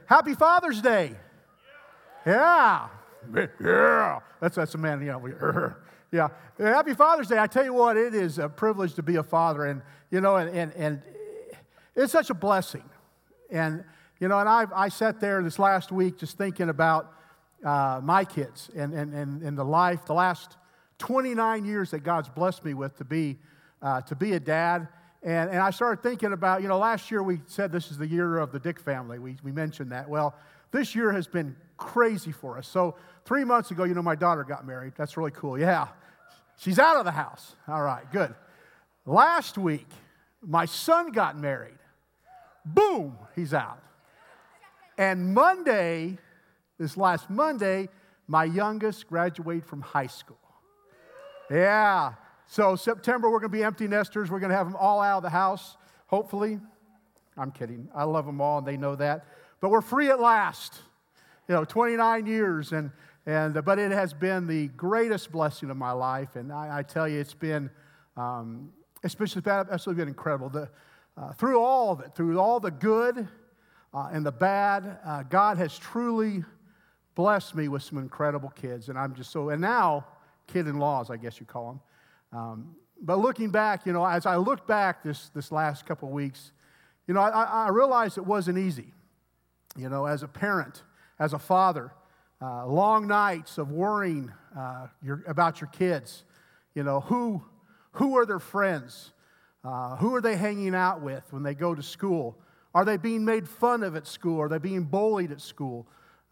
Happy Father's Day. Yeah. Yeah. That's a man, yeah. Happy Father's Day. I tell you what, it is a privilege to be a father, and and it's such a blessing. And and I sat there this last week just thinking about my kids and the last 29 years that God's blessed me with to be a dad. And I started thinking about, last year we said this is the year of the Dick family. We mentioned that. Well, this year has been crazy for us. So 3 months ago, my daughter got married. That's really cool. Yeah. She's out of the house. All right, good. Last week, my son got married. Boom, he's out. And this last Monday, my youngest graduated from high school. Yeah. So September, we're going to be empty nesters. We're going to have them all out of the house, hopefully. I'm kidding. I love them all, and they know that. But we're free at last. 29 years, but it has been the greatest blessing of my life. And I tell you, it's been absolutely been incredible. Through all of it, through all the good and the bad, God has truly blessed me with some incredible kids. And I'm just and now, kid-in-laws, I guess you call them. But looking back, as I look back this last couple of weeks, I realized it wasn't easy. As a parent, as a father, long nights of worrying about your kids. Who are their friends? Who are they hanging out with when they go to school? Are they being made fun of at school? Are they being bullied at school?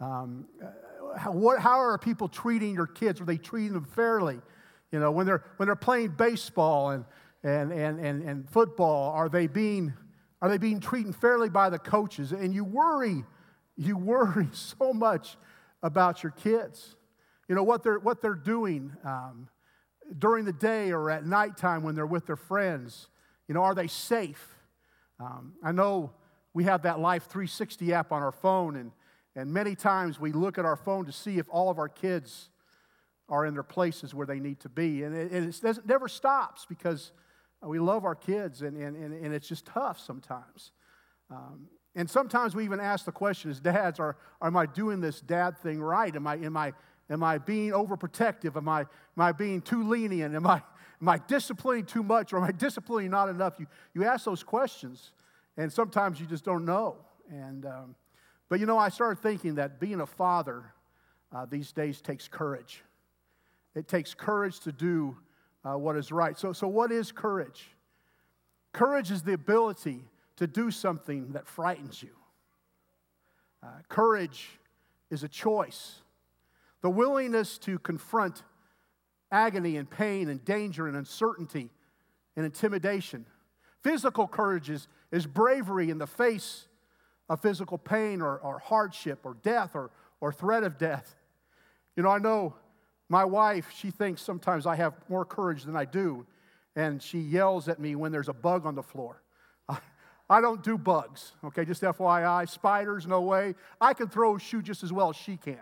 How are people treating your kids? Are they treating them fairly? When they're playing baseball and football, are they being treated fairly by the coaches? And you worry so much about your kids. What they're doing during the day or at nighttime when they're with their friends. Are they safe? I know we have that Life 360 app on our phone, and many times we look at our phone to see if all of our kids are in their places where they need to be. And it never stops because we love our kids, and it's just tough sometimes. And sometimes we even ask the question as dads, am I doing this dad thing right? Am I being overprotective? Am I being too lenient? Am I disciplining too much, or am I disciplining not enough? You ask those questions, and sometimes you just don't know. But I started thinking that being a father these days takes courage. It takes courage to do what is right. So what is courage? Courage is the ability to do something that frightens you. Courage is a choice. The willingness to confront agony and pain and danger and uncertainty and intimidation. Physical courage is bravery in the face of physical pain or hardship or death or threat of death. I know my wife, she thinks sometimes I have more courage than I do, and she yells at me when there's a bug on the floor. I don't do bugs, okay, just FYI. Spiders, no way. I can throw a shoe just as well as she can,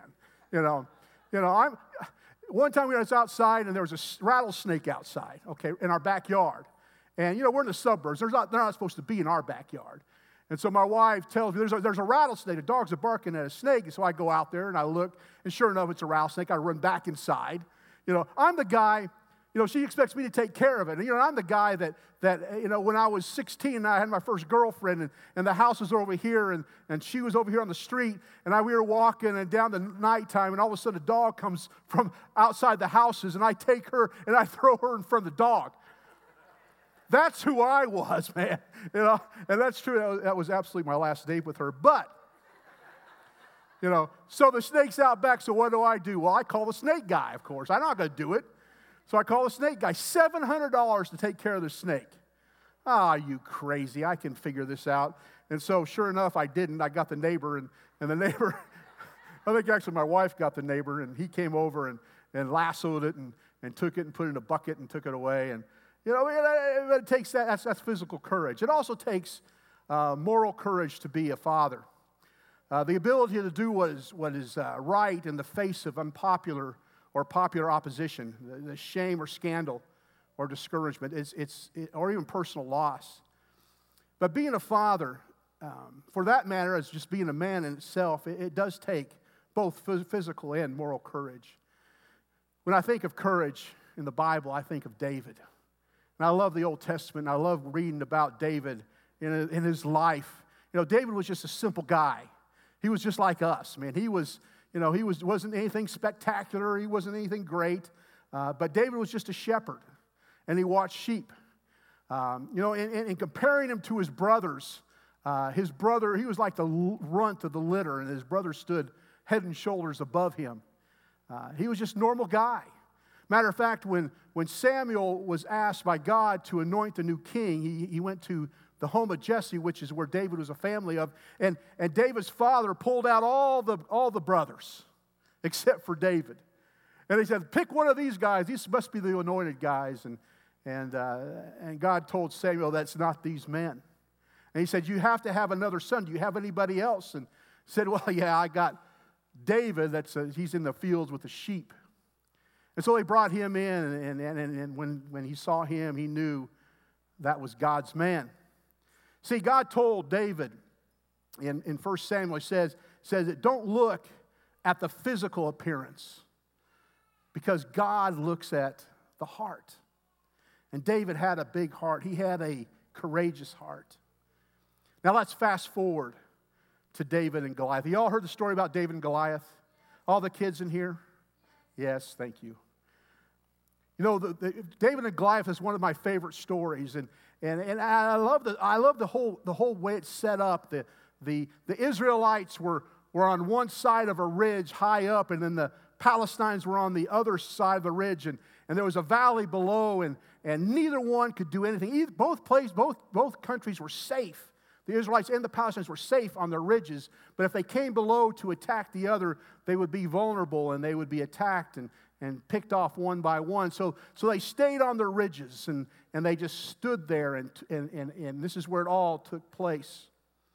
One time we was outside, and there was a rattlesnake outside, okay, in our backyard. And, we're in the suburbs. They're not supposed to be in our backyard. And so my wife tells me there's a rattlesnake. The dogs are barking at a snake. And so I go out there and I look, and sure enough, it's a rattlesnake. I run back inside. I'm the guy, she expects me to take care of it. And, I'm the guy that when I was 16 and I had my first girlfriend, and the house was over here, and she was over here on the street, and we were walking and down the nighttime, and all of a sudden a dog comes from outside the houses, and I take her and I throw her in front of the dog. That's who I was, man. And that's true. That was absolutely my last date with her. But, so the snake's out back, so what do? Well, I call the snake guy, of course. I'm not going to do it. So I call the snake guy, $700 to take care of the snake. You crazy. I can figure this out. And so sure enough, I didn't. I got the neighbor, and the neighbor, I think actually my wife got the neighbor, and he came over and lassoed it and took it and put it in a bucket and took it away. And it takes that's physical courage. It also takes moral courage to be a father. The ability to do what is right in the face of unpopular or popular opposition, the shame or scandal or discouragement, or even personal loss. But being a father for that matter, as just being a man in itself, it does take both physical and moral courage. When I think of courage in the Bible, I think of David. And I love the Old Testament. I love reading about David in his life. You know, David was just a simple guy. He was just like us, man. He wasn't anything spectacular. He wasn't anything great. But David was just a shepherd, and he watched sheep. In comparing him to his brothers, he was like the runt of the litter, and his brother stood head and shoulders above him. He was just a normal guy. Matter of fact, when Samuel was asked by God to anoint the new king, he went to the home of Jesse, which is where David was a family of, and David's father pulled out all the brothers except for David. And he said, pick one of these guys. These must be the anointed guys. And God told Samuel, that's not these men. And he said, you have to have another son. Do you have anybody else? And said, well, yeah, I got David. He's in the fields with the sheep. And so they brought him in, and when he saw him, he knew that was God's man. See, God told David in 1 Samuel, says that don't look at the physical appearance, because God looks at the heart. And David had a big heart. He had a courageous heart. Now let's fast forward to David and Goliath. You all heard the story about David and Goliath? All the kids in here? Yes, thank you. You know, David and Goliath is one of my favorite stories, and I love the whole way it's set up. The Israelites were on one side of a ridge high up, and then the Palestinians were on the other side of the ridge, and there was a valley below, and neither one could do anything. Both countries were safe. The Israelites and the Palestinians were safe on their ridges, but if they came below to attack the other, they would be vulnerable and they would be attacked and picked off one by one. So they stayed on their ridges and they just stood there, and this is where it all took place.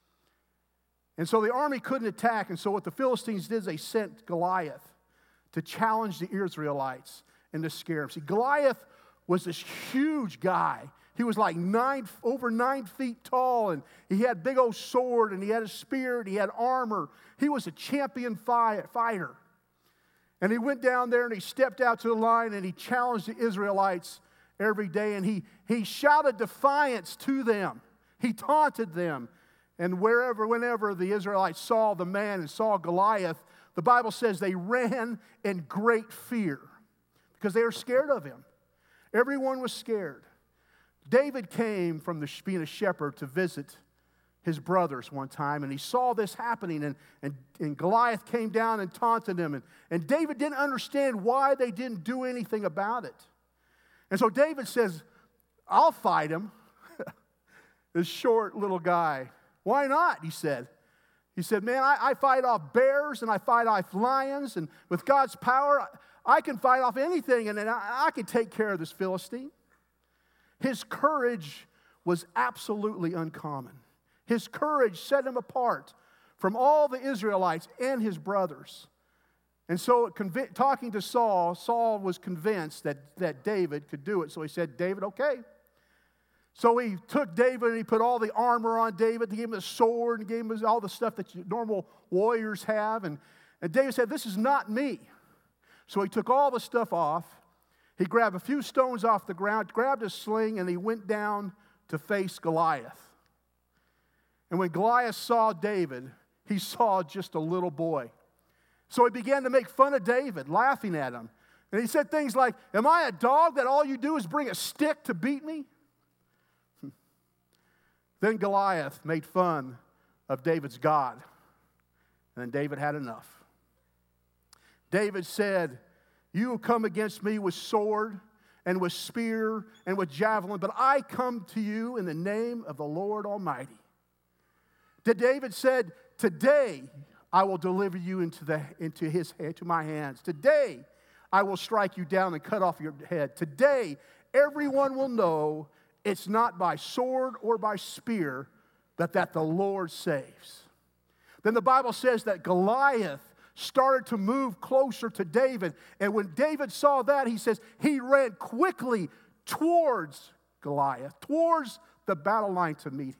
And so the army couldn't attack, and so what the Philistines did is they sent Goliath to challenge the Israelites and to scare them. See, Goliath was this huge guy. He was like over 9 feet tall, and he had a big old sword, and he had a spear, and he had armor. He was a champion fighter. And he went down there, and he stepped out to the line, and he challenged the Israelites every day, and he shouted defiance to them. He taunted them. And whenever the Israelites saw the man and saw Goliath, the Bible says they ran in great fear because they were scared of him. Everyone was scared. David came from being a shepherd to visit his brothers one time, and he saw this happening, and Goliath came down and taunted him, and David didn't understand why they didn't do anything about it. And so David says, I'll fight him. This short little guy. Why not? He said. He said, man, I fight off bears and I fight off lions, and with God's power, I can fight off anything, and I can take care of this Philistine. His courage was absolutely uncommon. His courage set him apart from all the Israelites and his brothers. And so, talking to Saul, Saul was convinced that David could do it. So he said, David, okay. So he took David and he put all the armor on David. He gave him a sword and gave him all the stuff that normal warriors have. And David said, this is not me. So he took all the stuff off. He grabbed a few stones off the ground, grabbed a sling, and he went down to face Goliath. And when Goliath saw David, he saw just a little boy. So he began to make fun of David, laughing at him. And he said things like, am I a dog that all you do is bring a stick to beat me? Then Goliath made fun of David's God. And then David had enough. David said, you will come against me with sword and with spear and with javelin, but I come to you in the name of the Lord Almighty. David said, today I will deliver you into my hands. Today I will strike you down and cut off your head. Today everyone will know it's not by sword or by spear, but that the Lord saves. Then the Bible says that Goliath started to move closer to David. And when David saw that, he says he ran quickly towards Goliath, towards the battle line to meet him.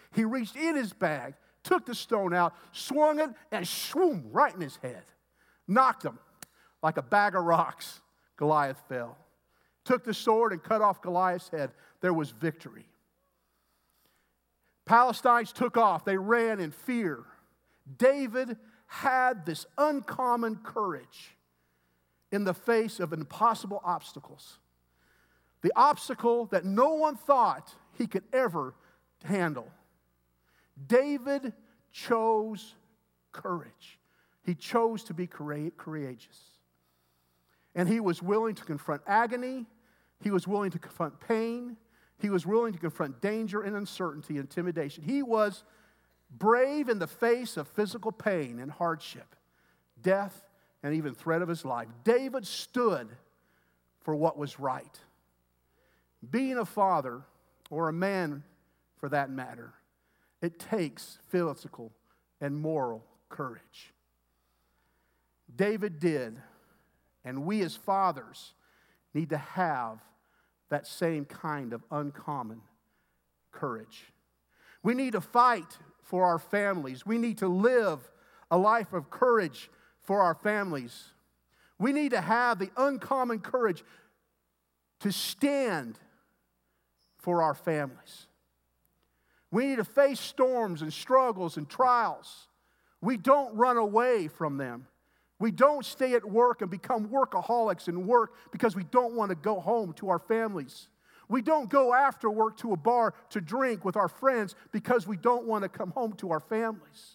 He reached in his bag, took the stone out, swung it, and swoom, right in his head. Knocked him like a bag of rocks. Goliath fell. Took the sword and cut off Goliath's head. There was victory. Palestinians took off. They ran in fear. David had this uncommon courage in the face of impossible obstacles. The obstacle that no one thought he could ever handle. David chose courage. He chose to be courageous. And he was willing to confront agony. He was willing to confront pain. He was willing to confront danger and uncertainty, intimidation. He was brave in the face of physical pain and hardship, death, and even threat of his life. David stood for what was right. Being a father, or a man for that matter, it takes physical and moral courage. David did, and we as fathers need to have that same kind of uncommon courage. We need to fight for our families. We need to live a life of courage for our families. We need to have the uncommon courage to stand for our families. We need to face storms and struggles and trials. We don't run away from them. We don't stay at work and become workaholics and work because we don't want to go home to our families. We don't go after work to a bar to drink with our friends because we don't want to come home to our families.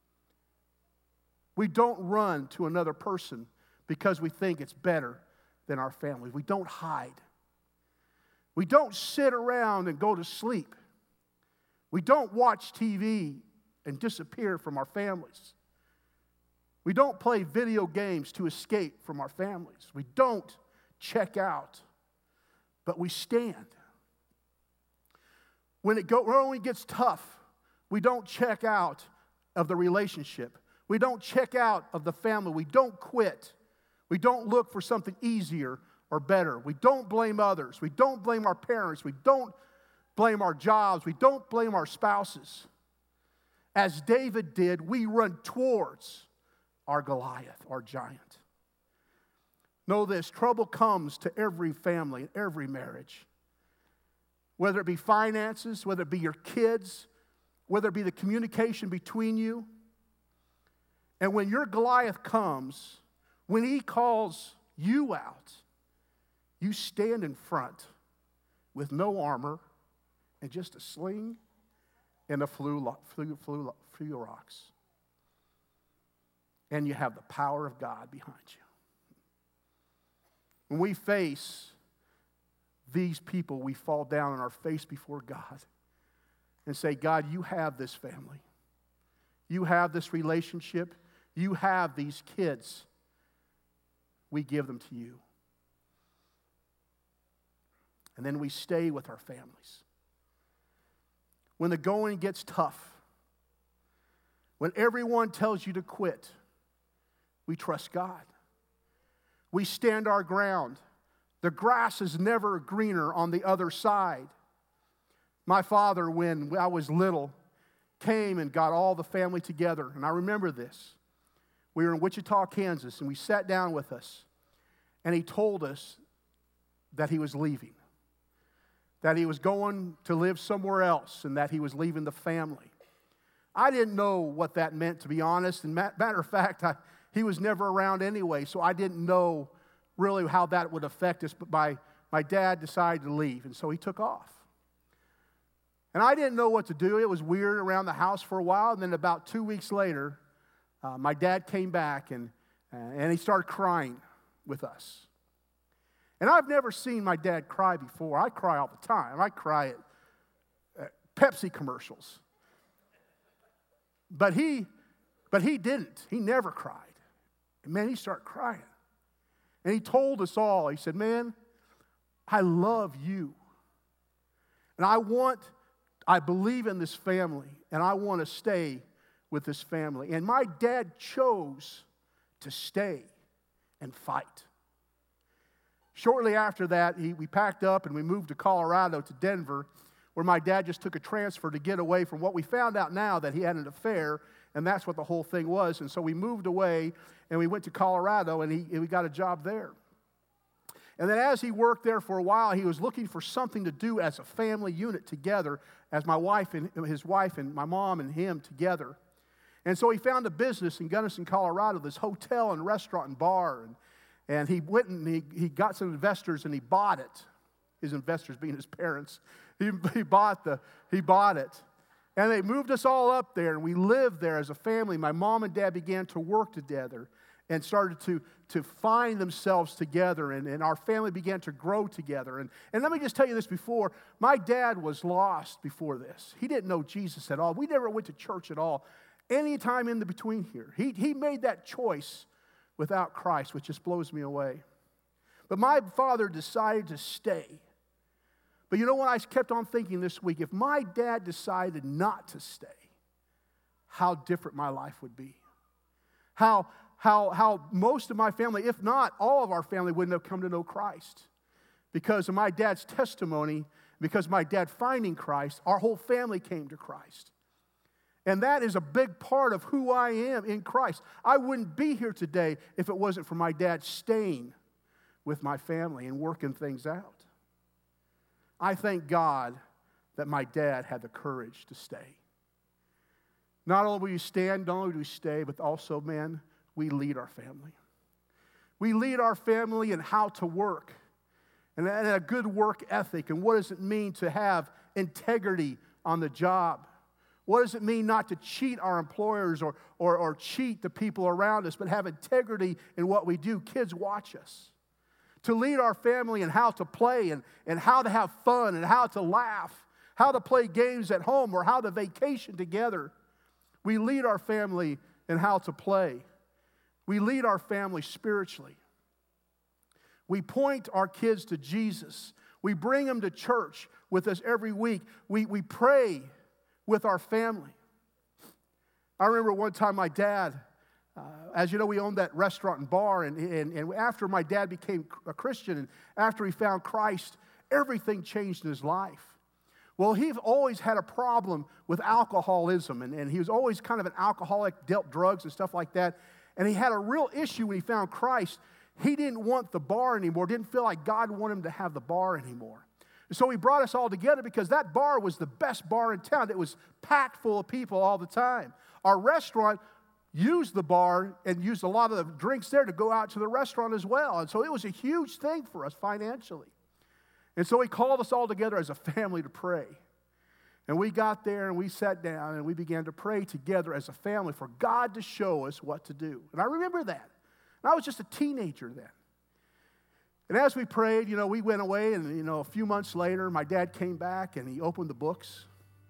We don't run to another person because we think it's better than our family. We don't hide. We don't sit around and go to sleep. We don't watch TV and disappear from our families. We don't play video games to escape from our families. We don't check out, but we stand. When it gets tough, we don't check out of the relationship. We don't check out of the family. We don't quit. We don't look for something easier or better. We don't blame others. We don't blame our parents. We don't blame our jobs. We don't blame our spouses. As David did, we run towards our Goliath, our giant. Know this, trouble comes to every family, every marriage. Whether it be finances, whether it be your kids, whether it be the communication between you. And when your Goliath comes, when he calls you out, you stand in front with no armor and just a sling and a few rocks. And you have the power of God behind you. When we face these people, we fall down on our face before God and say, God, you have this family. You have this relationship. You have these kids. We give them to you. And then we stay with our families. When the going gets tough, when everyone tells you to quit, we trust God. We stand our ground. The grass is never greener on the other side. My father, when I was little, came and got all the family together. And I remember this. We were in Wichita, Kansas, and we sat down with us. And he told us that he was leaving. That he was going to live somewhere else and that he was leaving the family. I didn't know what that meant, to be honest. And matter of fact, he was never around anyway, so I didn't know really how that would affect us. But my dad decided to leave, and so he took off. And I didn't know what to do. It was weird around the house for a while, and then about 2 weeks later, my dad came back, and he started crying with us. And I've never seen my dad cry before. I cry all the time. I cry at Pepsi commercials. But he didn't. He never cried. And man, he started crying. And he told us all, he said, man, I love you. And I believe in this family, and I want to stay with this family. And my dad chose to stay and fight. Shortly after that, we packed up and we moved to Colorado, to Denver, where my dad just took a transfer to get away from what we found out now, that he had an affair, and that's what the whole thing was. And so we moved away, and we went to Colorado, and we got a job there. And then as he worked there for a while, he was looking for something to do as a family unit together, as my wife and his wife and my mom and him together. And so he found a business in Gunnison, Colorado, this hotel and restaurant and bar. And he went and he got some investors and he bought it. His investors being his parents. He bought it. And they moved us all up there, and we lived there as a family. My mom and dad began to work together and started to find themselves together, and our family began to grow together. And let me just tell you this before, my dad was lost before this. He didn't know Jesus at all. We never went to church at all. Any time in the between here. He made that choice without Christ, which just blows me away. But my father decided to stay. But you know what? I kept on thinking this week, if my dad decided not to stay, how different my life would be. How most of my family, if not all of our family, wouldn't have come to know Christ. Because of my dad's testimony, because of my dad finding Christ, our whole family came to Christ. And that is a big part of who I am in Christ. I wouldn't be here today if it wasn't for my dad staying with my family and working things out. I thank God that my dad had the courage to stay. Not only will you stand, not only do we stay, but also, man, we lead our family. We lead our family in how to work and a good work ethic. And what does it mean to have integrity on the job? What does it mean not to cheat our employers or cheat the people around us, but have integrity in what we do? Kids watch us. To lead our family in how to play and how to have fun and how to laugh, how to play games at home or how to vacation together. We lead our family in how to play. We lead our family spiritually. We point our kids to Jesus. We bring them to church with us every week. We pray with our family. I remember one time my dad, as you know, we owned that restaurant and bar, and after my dad became a Christian and after he found Christ, everything changed in his life. Well, he always had a problem with alcoholism, and he was always kind of an alcoholic, dealt drugs and stuff like that, and he had a real issue when he found Christ. He didn't want the bar anymore, didn't feel like God wanted him to have the bar anymore. So he brought us all together because that bar was the best bar in town. It was packed full of people all the time. Our restaurant used the bar and used a lot of the drinks there to go out to the restaurant as well. And so it was a huge thing for us financially. And so he called us all together as a family to pray. And we got there and we sat down and we began to pray together as a family for God to show us what to do. And I remember that. And I was just a teenager then. And as we prayed, we went away, and, a few months later, my dad came back, and he opened the books.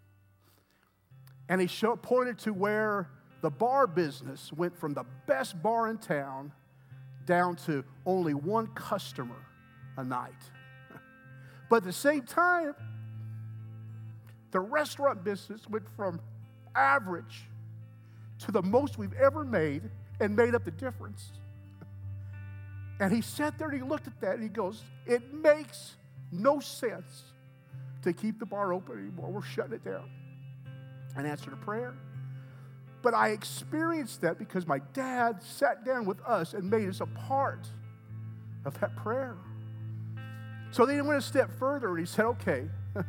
And he pointed to where the bar business went from the best bar in town down to only one customer a night. But at the same time, the restaurant business went from average to the most we've ever made and made up the difference. And he sat there and he looked at that and he goes, it makes no sense to keep the bar open anymore. We're shutting it down. And answered a prayer. But I experienced that because my dad sat down with us and made us a part of that prayer. So then he went a step further and he said, okay,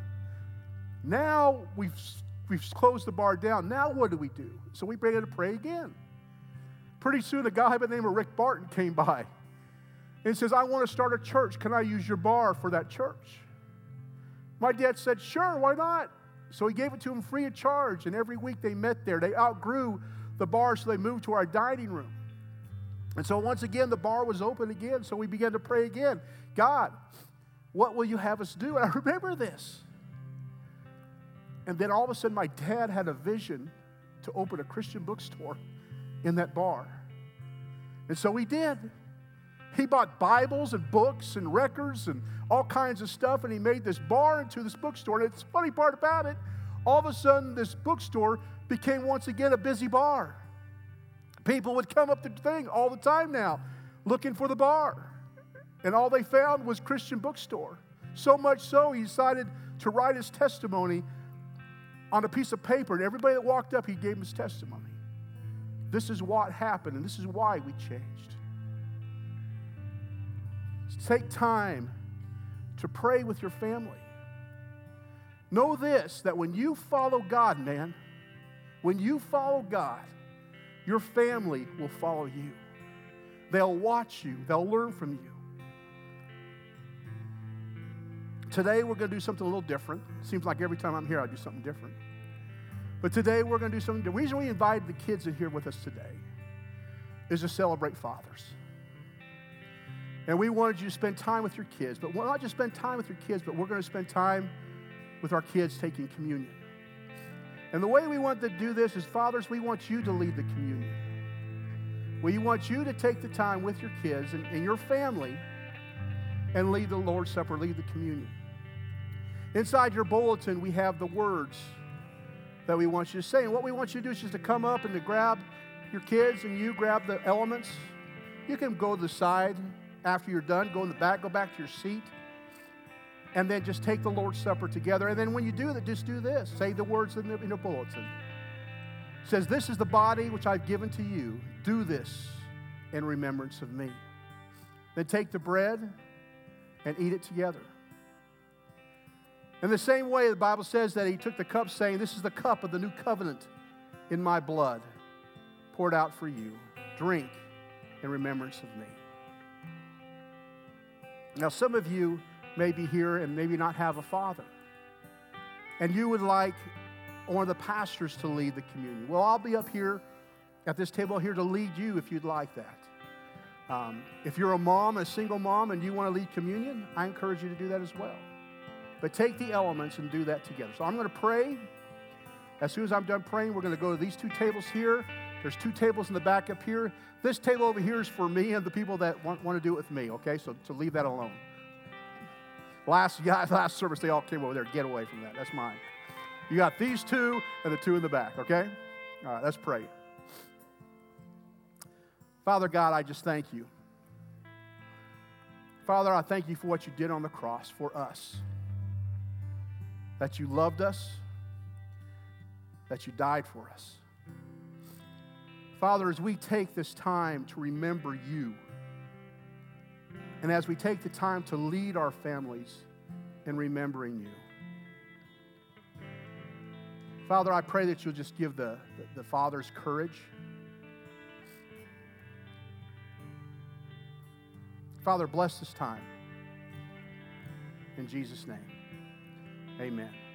now we've closed the bar down. Now what do we do? So we began to pray again. Pretty soon a guy by the name of Rick Barton came by. And says, I want to start a church. Can I use your bar for that church? My dad said, sure, why not? So he gave it to him free of charge. And every week they met there. They outgrew the bar, so they moved to our dining room. And so once again, the bar was open again. So we began to pray again. God, what will you have us do? And I remember this. And then all of a sudden, my dad had a vision to open a Christian bookstore in that bar. And so he did. He bought Bibles and books and records and all kinds of stuff, and he made this bar into this bookstore. And it's the funny part about it, all of a sudden this bookstore became once again a busy bar. People would come up to the thing all the time now looking for the bar. And all they found was Christian bookstore. So much so he decided to write his testimony on a piece of paper. And everybody that walked up, he gave him his testimony. This is what happened, and this is why we changed. Take time to pray with your family. Know this, that when you follow God, man, when you follow God, your family will follow you. They'll watch you. They'll learn from you. Today, we're going to do something a little different. It seems like every time I'm here, I do something different. But today, we're going to do something different. The reason we invited the kids in here with us today is to celebrate fathers. And we wanted you to spend time with your kids. But we'll not just spend time with your kids, but we're going to spend time with our kids taking communion. And the way we want to do this is, fathers, we want you to lead the communion. We want you to take the time with your kids and your family and lead the Lord's Supper, lead the communion. Inside your bulletin, we have the words that we want you to say. And what we want you to do is just to come up and to grab your kids and you grab the elements. You can go to the side after you're done, go in the back, go back to your seat, and then just take the Lord's Supper together. And then when you do that, just do this. Say the words in the bulletin. It says, this is the body which I've given to you. Do this in remembrance of me. Then take the bread and eat it together. In the same way, the Bible says that he took the cup saying, this is the cup of the new covenant in my blood, poured out for you. Drink in remembrance of me. Now, some of you may be here and maybe not have a father. And you would like one of the pastors to lead the communion. Well, I'll be up here at this table here to lead you if you'd like that. If you're a mom, a single mom, and you want to lead communion, I encourage you to do that as well. But take the elements and do that together. So I'm going to pray. As soon as I'm done praying, we're going to go to these two tables here. There's two tables in the back up here. This table over here is for me and the people that want to do it with me, okay? So leave that alone. Last service, they all came over there. Get away from that. That's mine. You got these two and the two in the back, okay? All right, let's pray. Father God, I just thank you. Father, I thank you for what you did on the cross for us. That you loved us, that you died for us. Father, as we take this time to remember you, and as we take the time to lead our families in remembering you, Father, I pray that you'll just give the fathers courage. Father, bless this time. In Jesus' name. Amen.